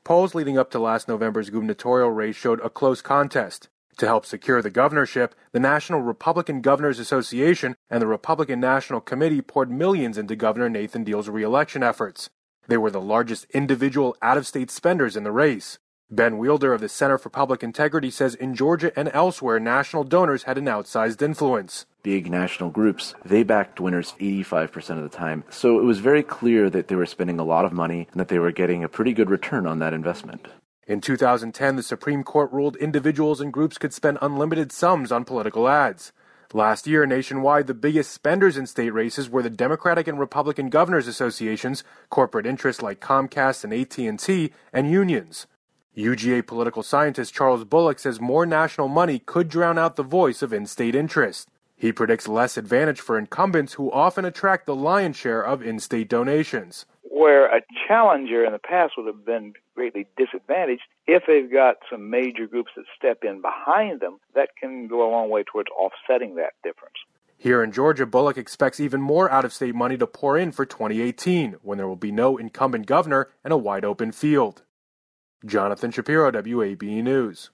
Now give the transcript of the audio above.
polls leading up to last November's gubernatorial race showed a close contest. To help secure the governorship, the National Republican Governors Association and the Republican National Committee poured millions into Governor Nathan Deal's re-election efforts. They were the largest individual out-of-state spenders in the race. Ben Wielder of the Center for Public Integrity says in Georgia and elsewhere, national donors had an outsized influence. Big national groups, they backed winners 85% of the time. So it was very clear that they were spending a lot of money and that they were getting a pretty good return on that investment. In 2010, the Supreme Court ruled individuals and groups could spend unlimited sums on political ads. Last year, nationwide, the biggest spenders in state races were the Democratic and Republican Governors Associations, corporate interests like Comcast and AT&T, and unions. UGA political scientist Charles Bullock says more national money could drown out the voice of in-state interest. He predicts less advantage for incumbents who often attract the lion's share of in-state donations. Where a challenger in the past would have been greatly disadvantaged, if they've got some major groups that step in behind them, that can go a long way towards offsetting that difference. Here in Georgia, Bullock expects even more out-of-state money to pour in for 2018, when there will be no incumbent governor and a wide-open field. Jonathan Shapiro, WABE News.